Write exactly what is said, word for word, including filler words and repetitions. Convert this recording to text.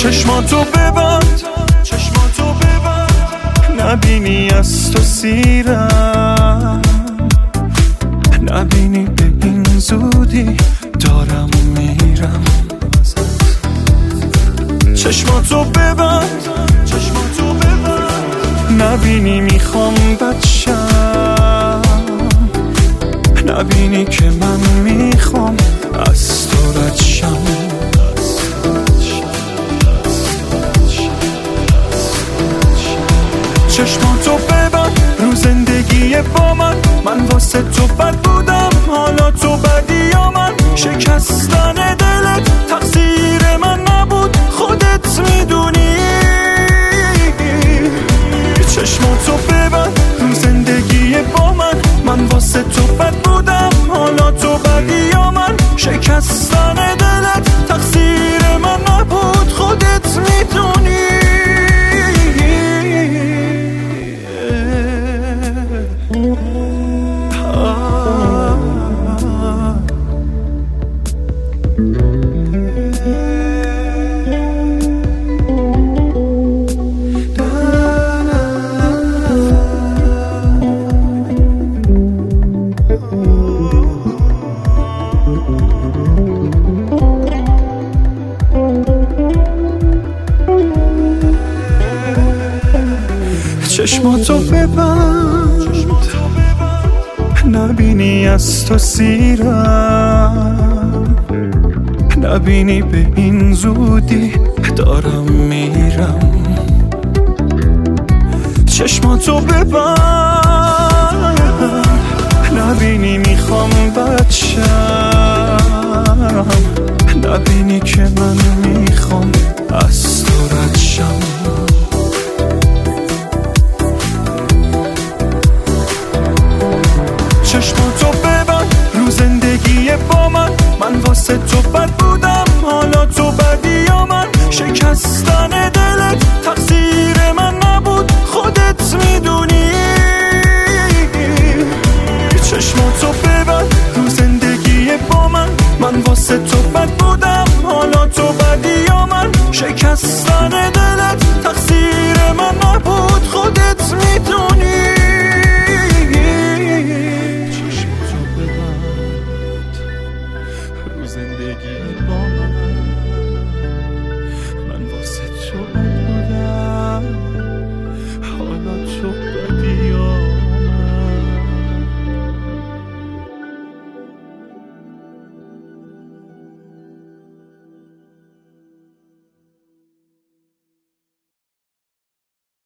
چشماتو ببند، چشماتو ببند، نبینی از تو سیرم، نبینی به این زودی دارم میرم. چشماتو ببند، چشماتو ببند، نبینی میخوام بچم، نبینی که من میخوام از تو رد شم. چشماتو ببند رو زندگی با من، من واسه تو بد بودم، حالا تو بدی یا من. شکستن دلت تقصیر من نبود، خودت میدونی. چشماتو ببند رو زندگی با من، من واسه تو بد بودم، حالا تو بدی یا من. شکستن دلت تقصیر من نبود، خودت میدونی. چشماتو ببند، نبینی از تو سیرم، نبینی به این زودی دارم میرم. چشماتو ببند، نبینی میخوام بچم، نبینی که من میخوام از تو رد شم. چشماتو ببند رو زندگی با من، من واسه تو بد بودم، حالا تو بدی یا من. شکستن دلت تقصیر من نبود، خودت میدونی. چشماتو ببند رو زندگی با من، من واسه تو بد بودم، حالا تو بدی یا من. شکستن دلت